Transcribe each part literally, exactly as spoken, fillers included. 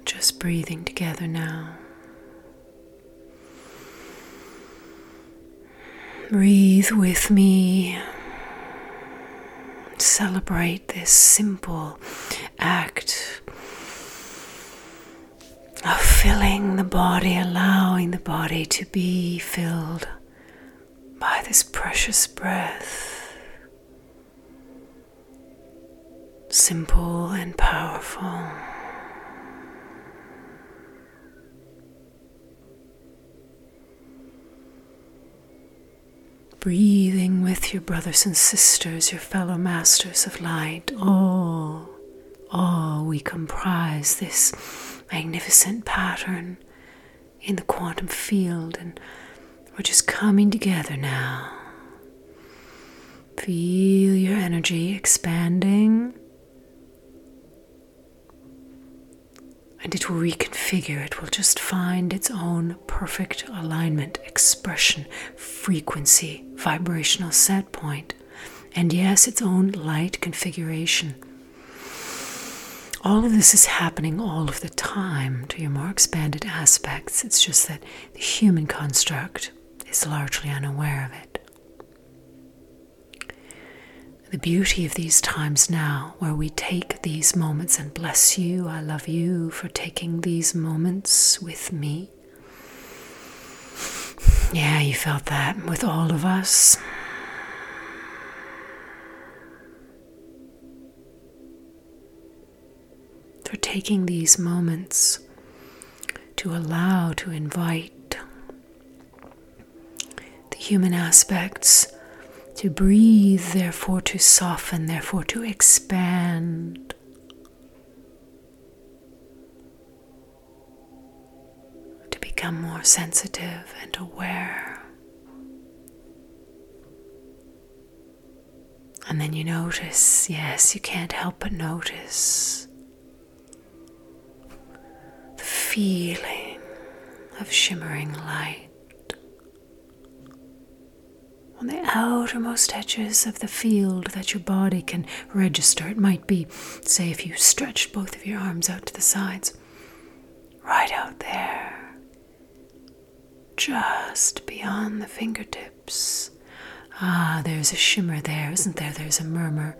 just breathing together now. Breathe with me. Celebrate this simple act of filling the body, allowing the body to be filled by this precious breath. Simple and powerful. Breathing with your brothers and sisters, your fellow masters of light. All, all we comprise this magnificent pattern in the quantum field, and we're just coming together now. Feel your energy expanding, and it will reconfigure. It will just find its own perfect alignment, expression, frequency, vibrational set point, and yes, its own light configuration. All of this is happening all of the time to your more expanded aspects. It's just that the human construct is largely unaware of it. The beauty of these times now, where we take these moments, and bless you, I love you for taking these moments with me. Yeah, you felt that with all of us. For taking these moments to allow, to invite the human aspects to breathe, therefore to soften, therefore to expand. To become more sensitive and aware. And then you notice, yes, you can't help but notice the feeling of shimmering light on the outermost edges of the field that your body can register. It might be, say, if you stretched both of your arms out to the sides, right out there, just beyond the fingertips. Ah, there's a shimmer there, isn't there? There's a murmur.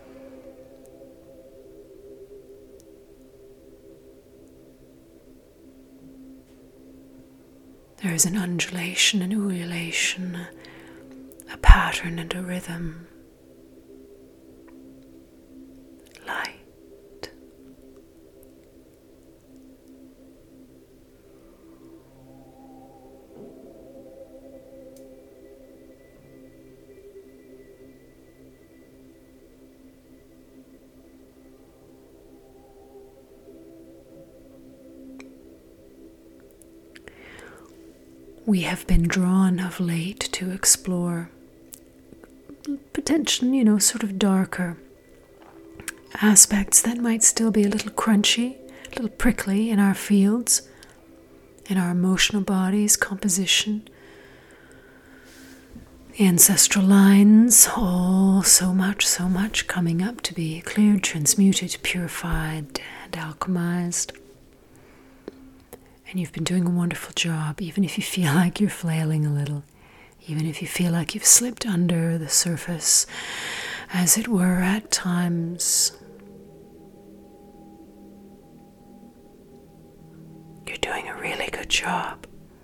There is an undulation, an ululation, a pattern and a rhythm. Light. We have been drawn of late to explore potential, you know, sort of darker aspects that might still be a little crunchy, a little prickly in our fields, in our emotional bodies, composition, the ancestral lines, all so much, so much coming up to be cleared, transmuted, purified, and alchemized. And you've been doing a wonderful job, even if you feel like you're flailing a little, even if you feel like you've slipped under the surface, as it were, at times. You're doing a really good job.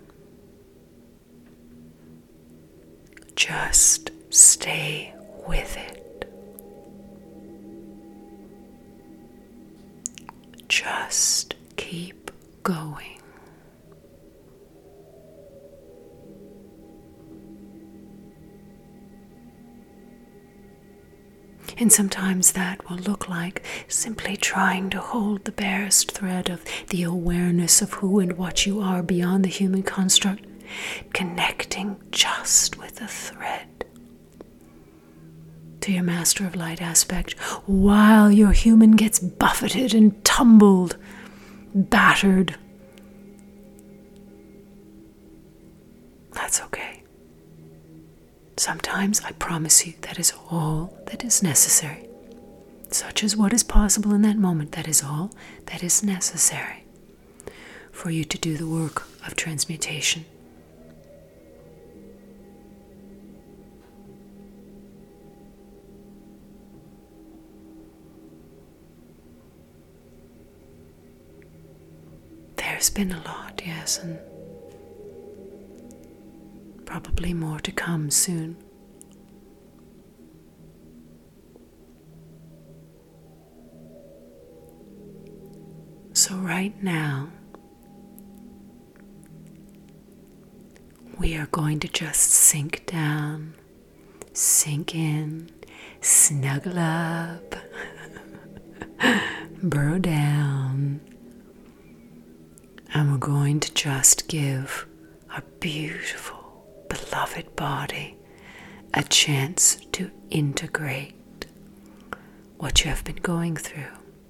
Just stay with it. Just keep going. And sometimes that will look like simply trying to hold the barest thread of the awareness of who and what you are beyond the human construct, connecting just with the thread to your Master of Light aspect, while your human gets buffeted and tumbled, battered. That's okay. Sometimes, I promise you, that is all that is necessary. Such as what is possible in that moment, that is all that is necessary. for you to do the work of transmutation. There's been a lot, yes, and probably more to come soon. So right now, we are going to just sink down, sink in, snuggle up, burrow down, and we're going to just give our beautiful, beloved body a chance to integrate what you have been going through.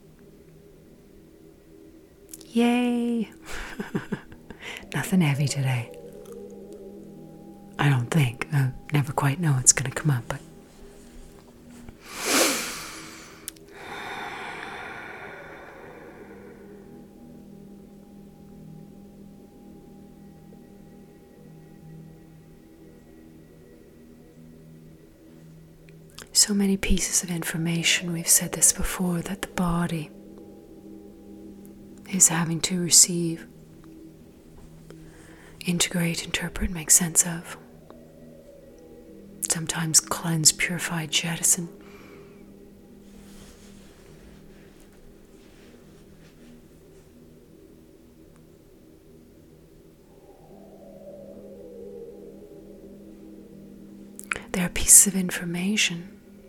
Yay! Nothing heavy today. I don't think. I never quite know what's going to come up, but so many pieces of information, we've said this before, that the body is having to receive, integrate, interpret, make sense of. Sometimes cleanse, purify, jettison. There are pieces of information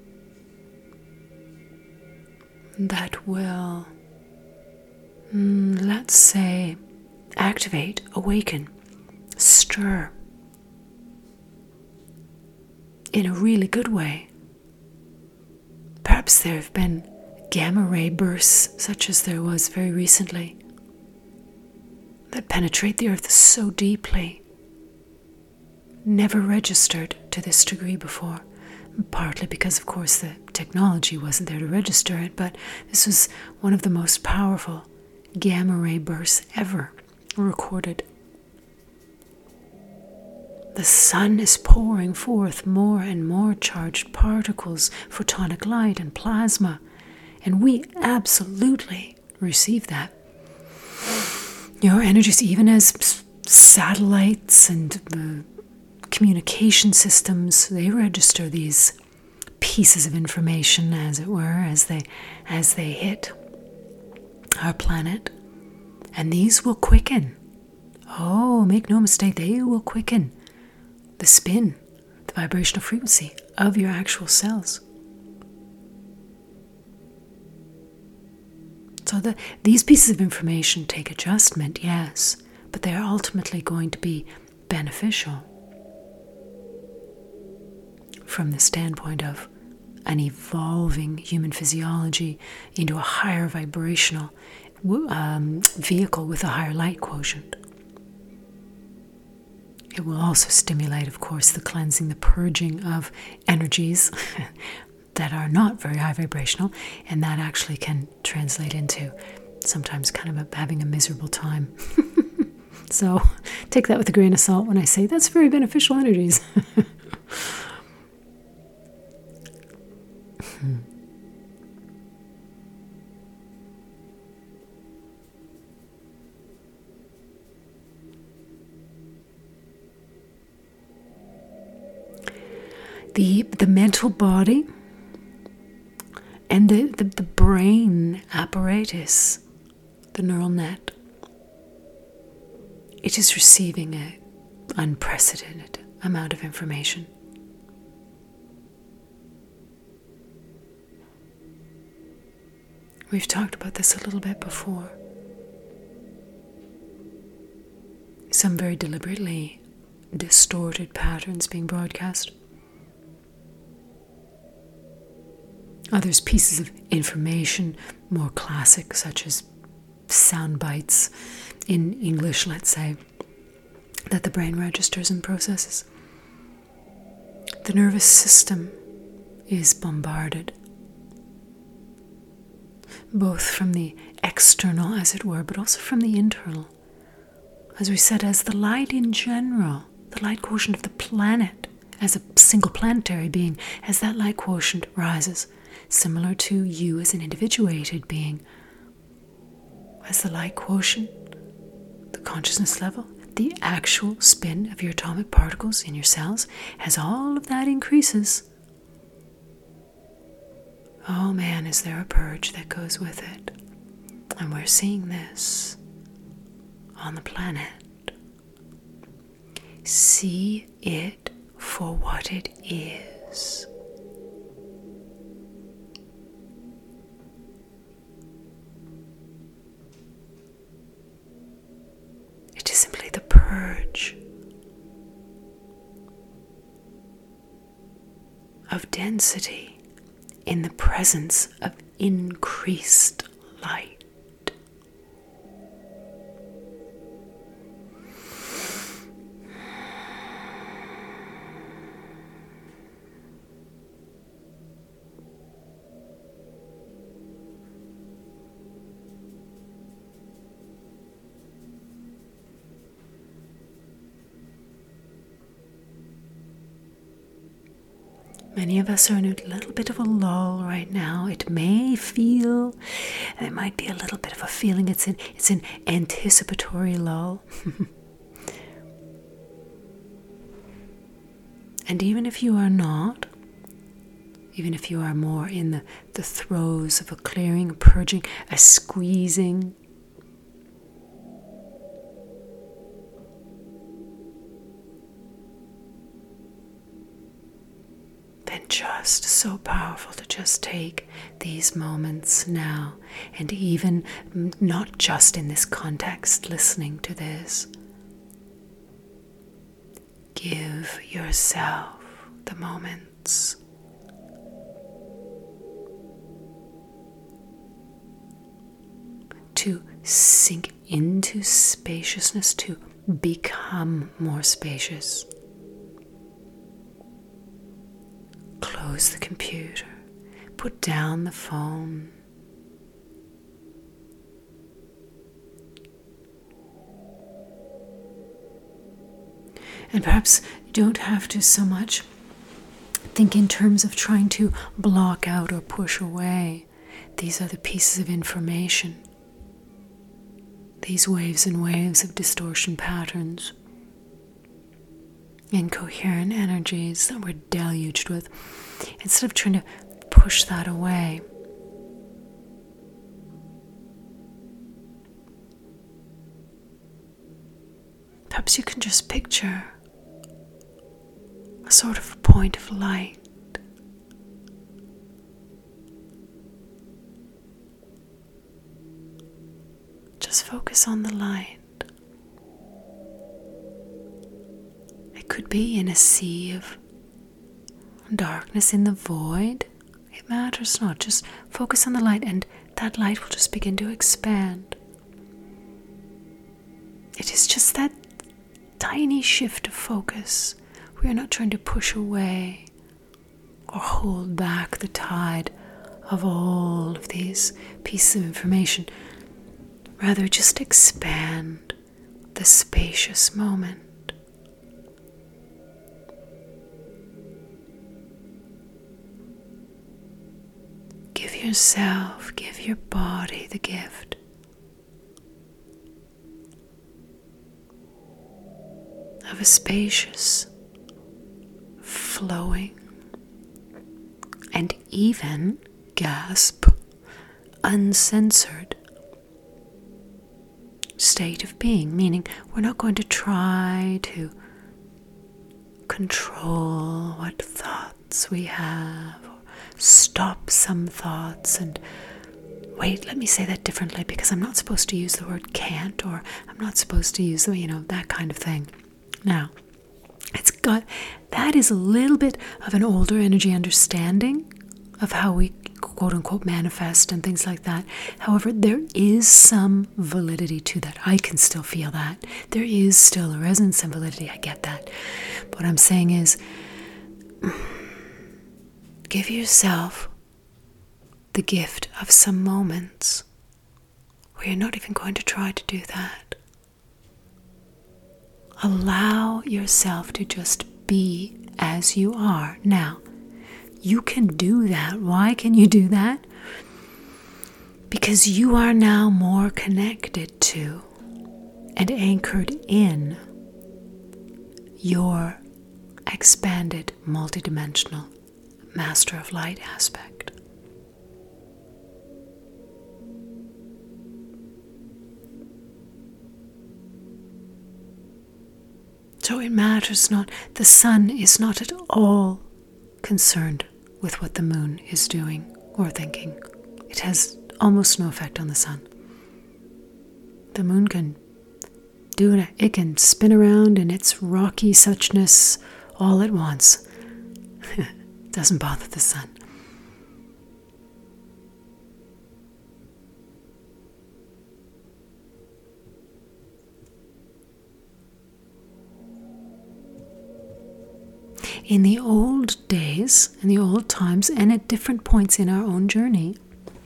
that will, mm, let's say, activate, awaken, stir in a really good way. Perhaps there have been gamma ray bursts, such as there was very recently, that penetrate the earth so deeply, never registered to this degree before. Partly because, of course, the technology wasn't there to register it, but this was one of the most powerful gamma ray bursts ever recorded. The sun is pouring forth more and more charged particles, photonic light and plasma, and we absolutely receive that. Your energies, even as satellites and the communication systems, they register these pieces of information, as it were, as they as they hit our planet, and these will quicken. Oh, make no mistake, they will quicken the spin, the vibrational frequency of your actual cells. So the, these pieces of information take adjustment, yes, but they are ultimately going to be beneficial from the standpoint of an evolving human physiology into a higher vibrational um, vehicle with a higher light quotient. It will also stimulate, of course, the cleansing, the purging of energies that are not very high vibrational, and that actually can translate into sometimes kind of a, having a miserable time. So take that with a grain of salt when I say that's very beneficial energies. hmm. The, the mental body and the, the, the brain apparatus, the neural net, it is receiving an unprecedented amount of information. We've talked about this a little bit before. Some very deliberately distorted patterns being broadcast. Others pieces of information, more classic, such as sound bites in English, let's say, that the brain registers and processes. The nervous system is bombarded, both from the external, as it were, but also from the internal, as we said, as the light in general, the light quotient of the planet, as a single planetary being, as that light quotient rises, similar to you as an individuated being, as the light quotient, the consciousness level, the actual spin of your atomic particles in your cells, as all of that increases, oh man, is there a purge that goes with it. And we're seeing this on the planet. See it for what it is. It is simply the purge of density in the presence of increased light. Many of us are in a little bit of a lull right now. It may feel, it might be a little bit of a feeling, it's an, it's an anticipatory lull. And even if you are not, even if you are more in the, the throes of a clearing, a purging, a squeezing, just so powerful to just take these moments now, and even not just in this context, listening to this, give yourself the moments to sink into spaciousness, to become more spacious. Close the computer, put down the phone. And perhaps you don't have to so much think in terms of trying to block out or push away these other pieces of information, these waves and waves of distortion patterns, incoherent energies that we're deluged with. Instead of trying to push that away, perhaps you can just picture a sort of point of light. Just focus on the light. It could be in a sea of darkness, in the void. It matters not. Just focus on the light, and that light will just begin to expand. It is just that tiny shift of focus. We are not trying to push away or hold back the tide of all of these pieces of information. Rather, just expand the spacious moment. Give yourself, give your body the gift of a spacious, flowing, and even, gasp, uncensored state of being. Meaning, we're not going to try to control what thoughts we have, or stop some thoughts and wait, let me say that differently, because I'm not supposed to use the word can't, or I'm not supposed to use the, you know, that kind of thing. Now, it's got, that is a little bit of an older energy understanding of how we quote unquote manifest and things like that. However, there is some validity to that. I can still feel that. There is still a resonance and validity. I get that. What I'm saying is, give yourself the gift of some moments where you're not even going to try to do that. Allow yourself to just be as you are. Now, you can do that. Why can you do that? Because you are now more connected to and anchored in your expanded, multidimensional Master of Light aspect. So it matters not, the sun is not at all concerned with what the moon is doing or thinking. It has almost no effect on the sun. The moon can do it, it can spin around in its rocky suchness all it wants. It doesn't bother the sun. In the old days, in the old times, and at different points in our own journey,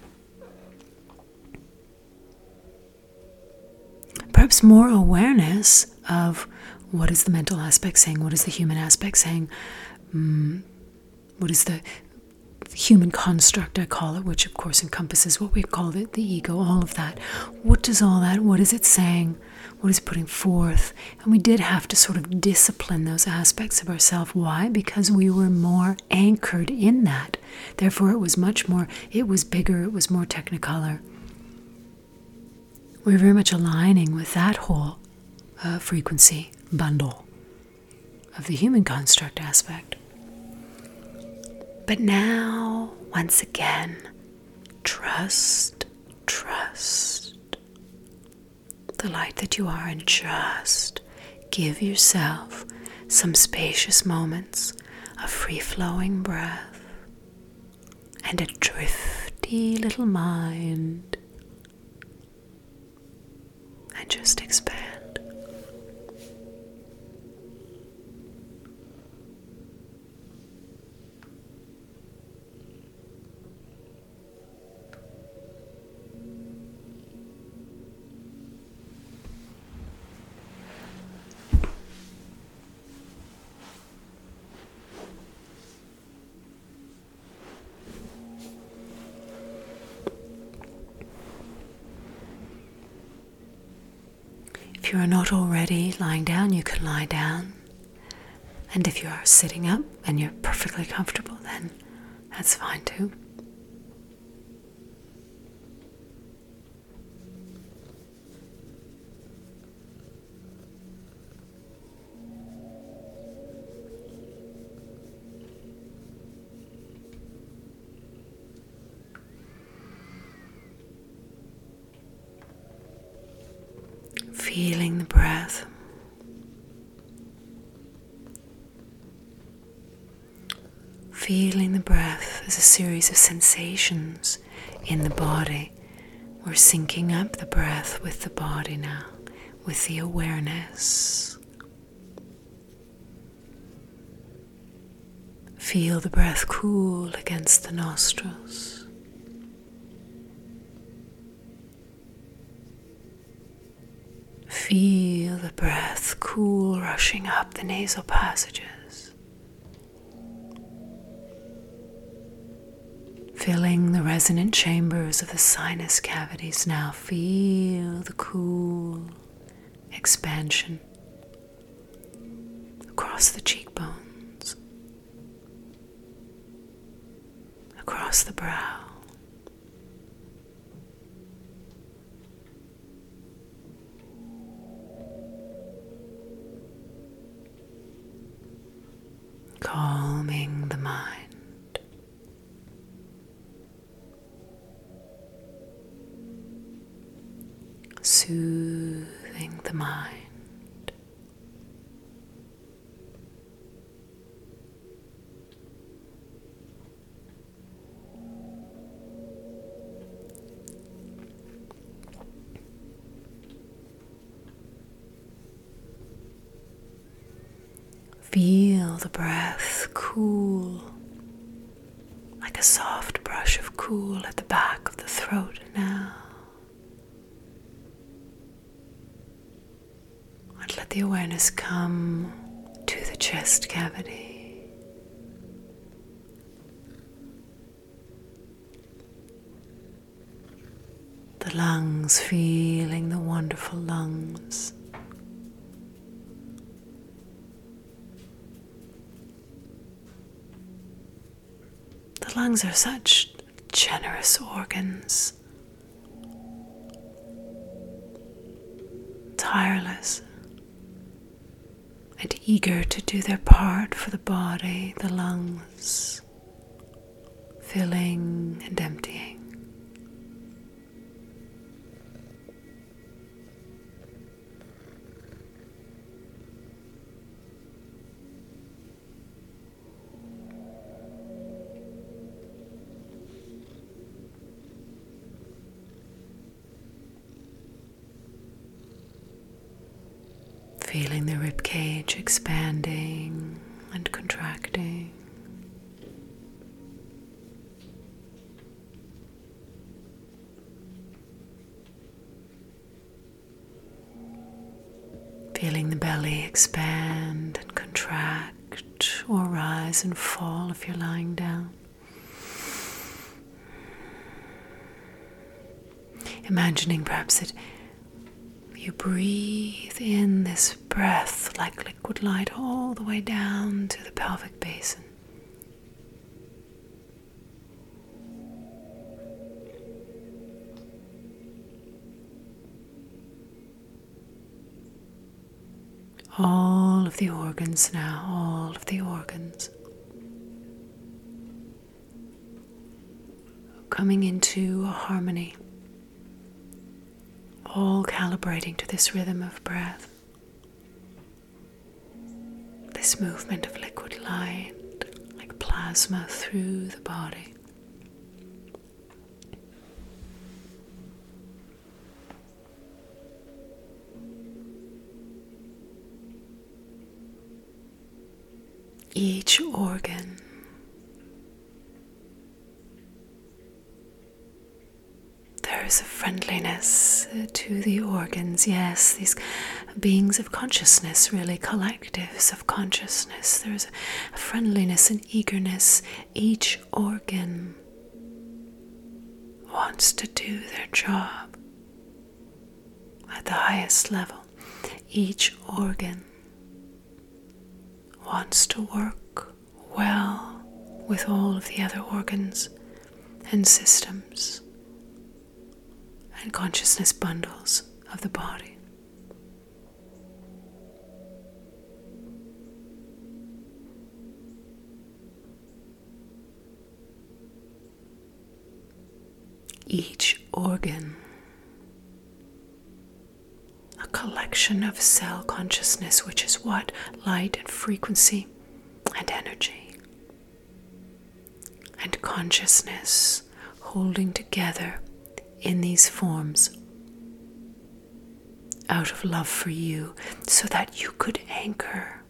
perhaps more awareness of what is the mental aspect saying, what is the human aspect saying, um, what is the human construct, I call it, which of course encompasses what we call it, the ego, all of that. What does all that, what is it saying? What is it putting forth? And we did have to sort of discipline those aspects of ourselves. Why? Because we were more anchored in that. Therefore, it was much more, it was bigger, it was more technicolor. We were very much aligning with that whole uh, frequency bundle of the human construct aspect. But now, once again, trust, trust the light that you are, and just give yourself some spacious moments of free-flowing breath and a drifty little mind, and just expand. If you are not already lying down, you can lie down. And if you are sitting up and you're perfectly comfortable, then that's fine too. Feeling the breath. Feeling the breath as a series of sensations in the body. We're syncing up the breath with the body now, with the awareness. Feel the breath cool against the nostrils. Feel the breath cool rushing up the nasal passages, filling the resonant chambers of the sinus cavities. Now feel the cool expansion across the cheekbones, across the brow. Calming the mind. Soothing the mind. Feel the breath cool, like a soft brush of cool at the back of the throat now. And let let the awareness come to the chest cavity. The lungs, feeling the wonderful lungs. The lungs are such generous organs, tireless and eager to do their part for the body, the lungs, filling and emptying. Feeling the rib cage expanding and contracting. Feeling the belly expand and contract, or rise and fall if you're lying down. Imagining perhaps that you breathe in this breath like liquid light all the way down to the pelvic basin. All of the organs now, all of the organs coming into a harmony, all calibrating to this rhythm of breath, this movement of liquid light like plasma through the body. Each organ there is a friendliness to the organs, yes, these beings of consciousness, really collectives of consciousness. There's a friendliness and eagerness. Each organ wants to do their job at the highest level. Each organ wants to work well with all of the other organs and systems and consciousness bundles of the body. Each organ, a collection of cell consciousness, which is what? Light and frequency and energy. And consciousness holding together in these forms out of love for you, so that you could anchor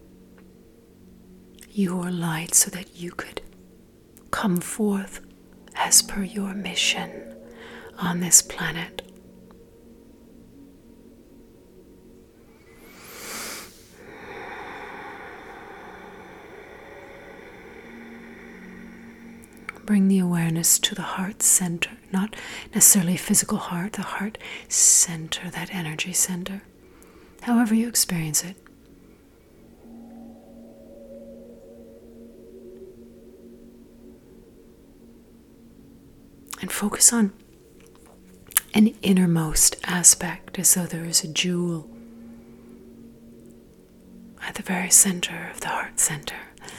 your light, so that you could come forth as per your mission on this planet. Bring the awareness to the heart center, not necessarily physical heart, the heart center, that energy center, however you experience it. And focus on an innermost aspect, as though there is a jewel at the very center of the heart center.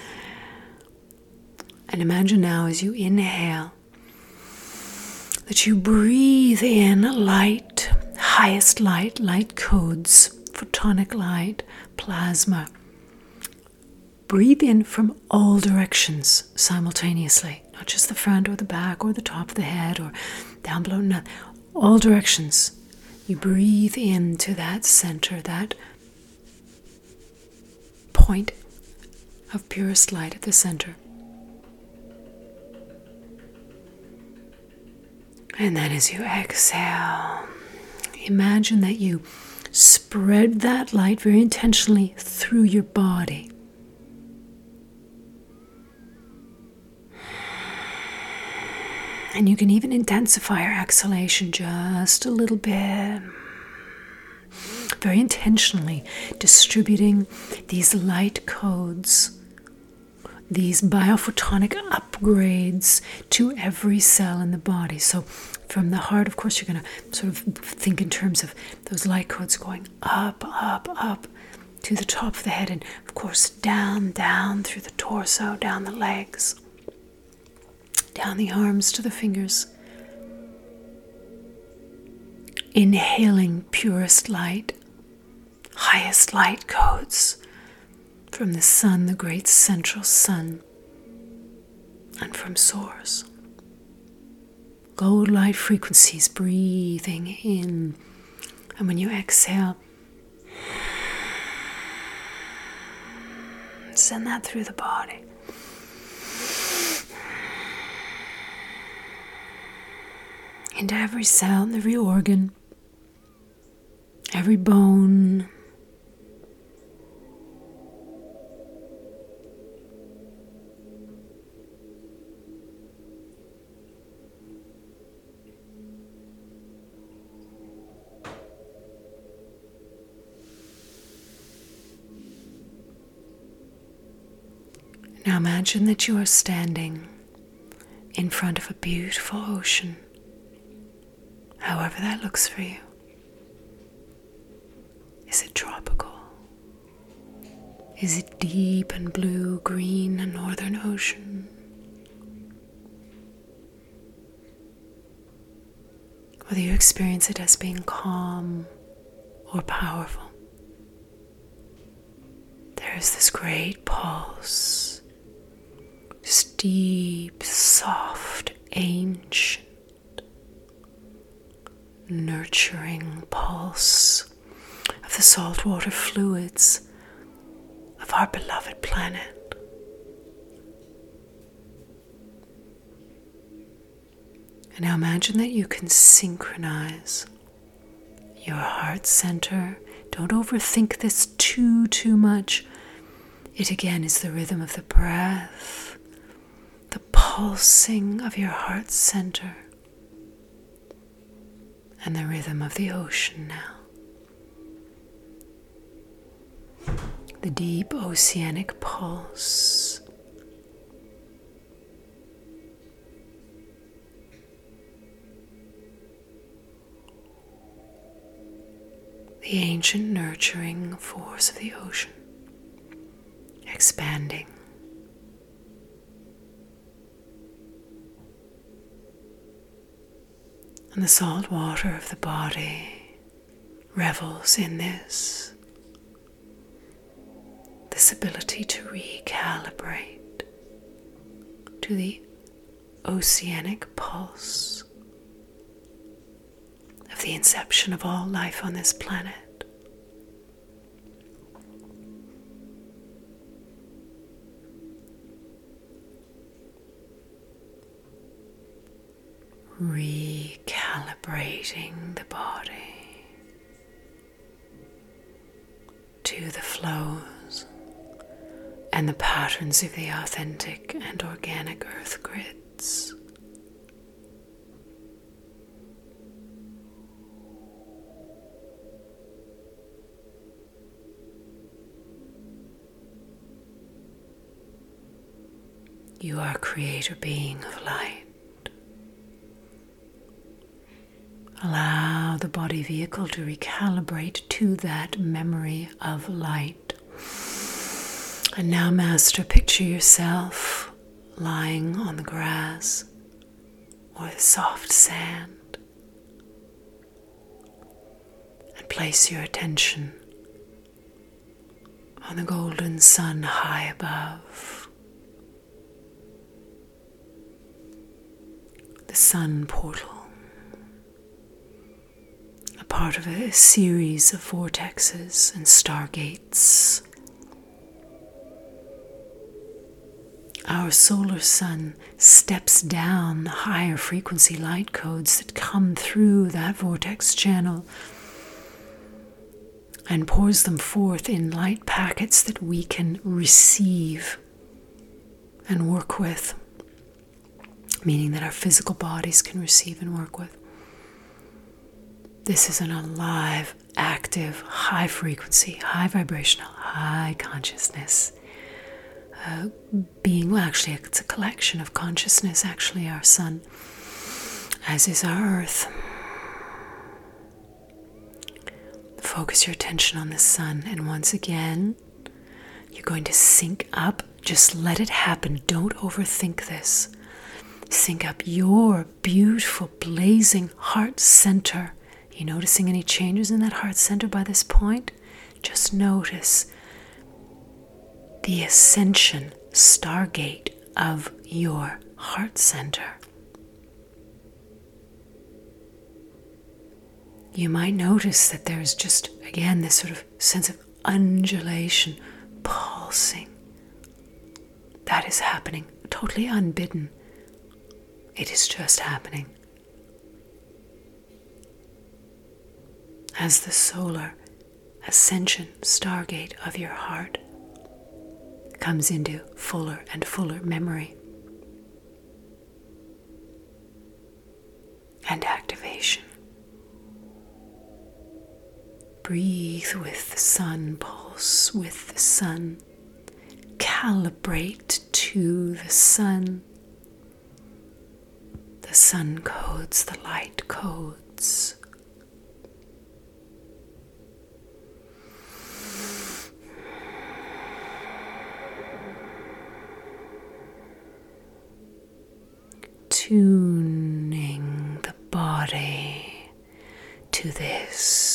And imagine now, as you inhale, that you breathe in light, highest light, light codes, photonic light, plasma. Breathe in from all directions simultaneously, not just the front or the back or the top of the head or down below, no, all directions. You breathe into that center, that point of purest light at the center. And then as you exhale, imagine that you spread that light very intentionally through your body. And you can even intensify your exhalation just a little bit. Very intentionally distributing these light codes, these biophotonic upgrades to every cell in the body. So from the heart, of course, you're going to sort of think in terms of those light codes going up, up, up to the top of the head, and of course down, down through the torso, down the legs, down the arms to the fingers. Inhaling purest light, highest light codes from the sun, the great central sun, and from source. Gold light frequencies breathing in, and when you exhale, send that through the body. Into every cell, every organ, every bone. Now imagine that you are standing in front of a beautiful ocean, however that looks for you. Is it tropical? Is it deep and blue, green, a northern ocean? Whether you experience it as being calm or powerful, there is this great pulse. This deep, soft, ancient, nurturing pulse of the saltwater fluids of our beloved planet. And now imagine that you can synchronize your heart center. Don't overthink this too, too much. It again is the rhythm of the breath, the pulsing of your heart center, and the rhythm of the ocean now. The deep oceanic pulse. The ancient nurturing force of the ocean, expanding. And the salt water of the body revels in this, this ability to recalibrate to the oceanic pulse of the inception of all life on this planet. Recalibrating the body to the flows and the patterns of the authentic and organic earth grids. You are a creator being of light. Allow the body vehicle to recalibrate to that memory of light. And now, Master, picture yourself lying on the grass or the soft sand. And place your attention on the golden sun high above. The sun portal. Part of a series of vortexes and stargates. Our solar sun steps down the higher frequency light codes that come through that vortex channel and pours them forth in light packets that we can receive and work with, meaning that our physical bodies can receive and work with. This is an alive, active, high frequency, high vibrational, high consciousness uh, being. Well, actually, it's a collection of consciousness, actually, our sun, as is our earth. Focus your attention on the sun, and once again, you're going to sync up. Just let it happen. Don't overthink this. Sync up your beautiful, blazing heart center. You noticing any changes in that heart center by this point? Just notice the ascension stargate of your heart center. You might notice that there's just, again, this sort of sense of undulation, pulsing. That is happening, totally unbidden. It is just happening. As the solar ascension stargate of your heart comes into fuller and fuller memory and activation. Breathe with the sun, pulse with the sun, calibrate to the sun. The sun codes, the light codes. Tuning the body to this